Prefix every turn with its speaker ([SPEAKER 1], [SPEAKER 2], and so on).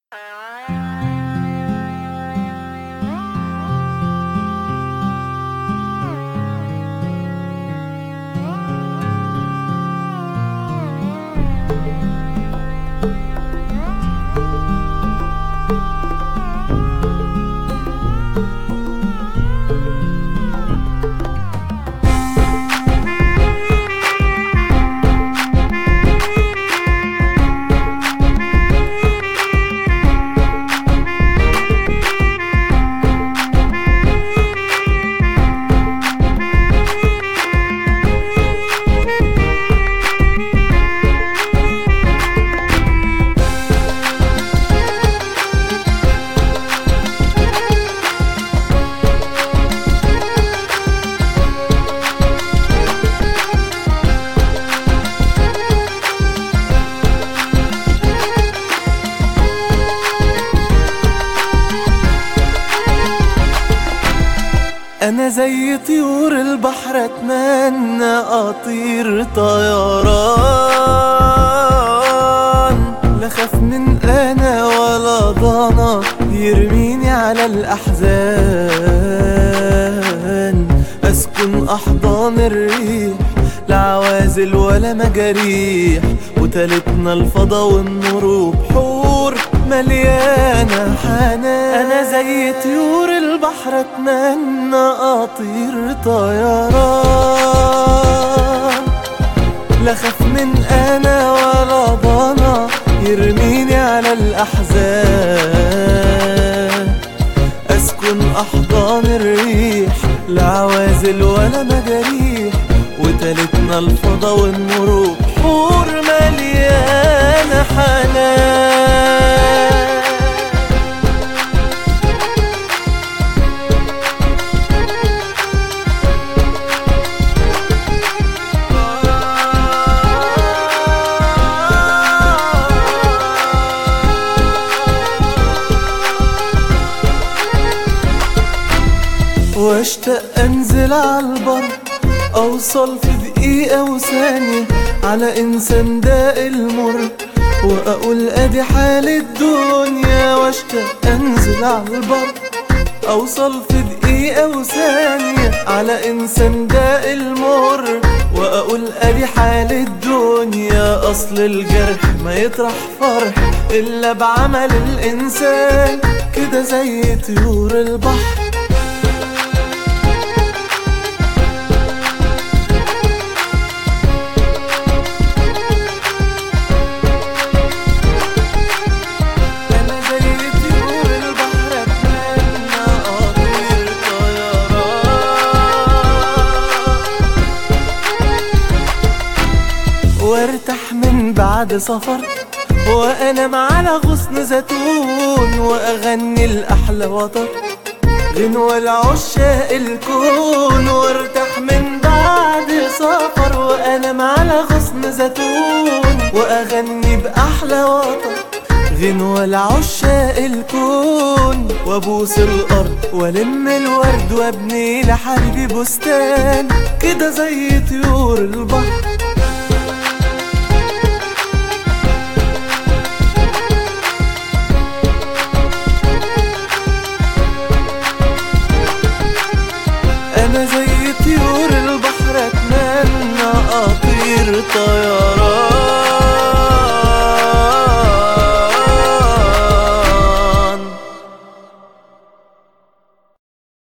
[SPEAKER 1] أنا زي طيور البحر أتمنى أطير طيران، لا خاف من أنا ولا ضنا يرميني على الأحزان. أسكن أحضان الريح لا عوازل ولا مجاريح، وتالتنا الفضا والنور وبحور مليانة حنان. أنا زي طيور البحر أتمنى أطير طيران، لا خاف من أنا ولا ضنا يرميني على الأحزان. أسكن أحضان الريح لا عوازل ولا مجاريح، وتالتنا الفضا والنور وبحور مليانة حنان. واشتاق انزل عالبر، اوصل في دقيقة وثانية على انسان داق المر، واقول ادي حال الدنيا. واشتاق انزل عالبر، اوصل في دقيقة وثانية على انسان داق المر، واقول ادي حال الدنيا. اصل الجرح ما يطرح فرح الا بعمل الانسان، كده زي طيور البحر. وارتاح من بعد سفر وانام على غصن زيتون، واغني الاحلى وطر غنوة لعشاق الكون. وارتاح من بعد سفر وانام على غصن زيتون، واغني باحلى وطر غنوة لعشاق الكون. وابوس الارض والم الورد وابني لحبيبي بستان، كده زي طيور البحر.